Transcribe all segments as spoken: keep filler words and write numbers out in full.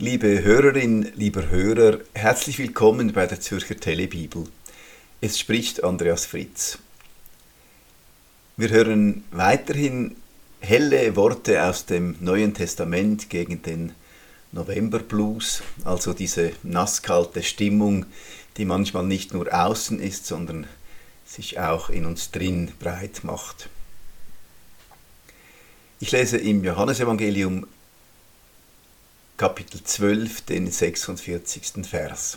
Liebe Hörerin, lieber Hörer, herzlich willkommen bei der Zürcher Telebibel. Es spricht Andreas Fritz. Wir hören weiterhin helle Worte aus dem Neuen Testament gegen den Novemberblues, also diese nasskalte Stimmung, die manchmal nicht nur außen ist, sondern sich auch in uns drin breit macht. Ich lese im Johannesevangelium Kapitel zwölf, den sechsundvierzigsten Vers.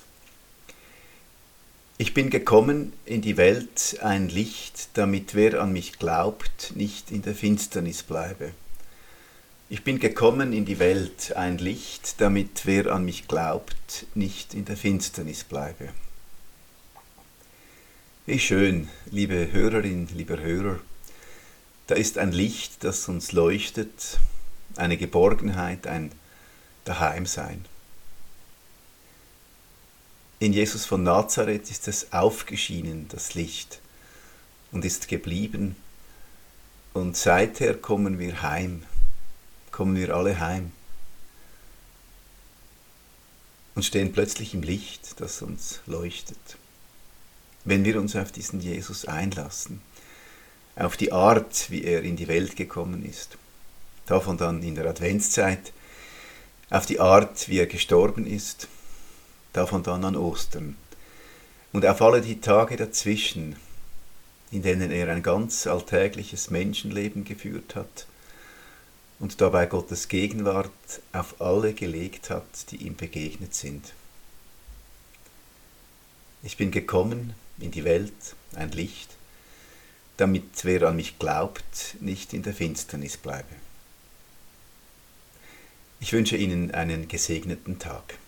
Ich bin gekommen in die Welt ein Licht, damit wer an mich glaubt, nicht in der Finsternis bleibe. Ich bin gekommen in die Welt ein Licht, damit wer an mich glaubt, nicht in der Finsternis bleibe. Wie schön, liebe Hörerin, lieber Hörer, da ist ein Licht, das uns leuchtet, eine Geborgenheit, ein Daheimsein. In Jesus von Nazareth ist es aufgeschienen, das Licht, und ist geblieben. Und seither kommen wir heim, kommen wir alle heim und stehen plötzlich im Licht, das uns leuchtet. Wenn wir uns auf diesen Jesus einlassen, auf die Art, wie er in die Welt gekommen ist, davon dann in der Adventszeit, auf die Art, wie er gestorben ist, davon dann an Ostern und auf alle die Tage dazwischen, in denen er ein ganz alltägliches Menschenleben geführt hat und dabei Gottes Gegenwart auf alle gelegt hat, die ihm begegnet sind. Ich bin gekommen in die Welt, ein Licht, damit wer an mich glaubt, nicht in der Finsternis bleibe. Ich wünsche Ihnen einen gesegneten Tag.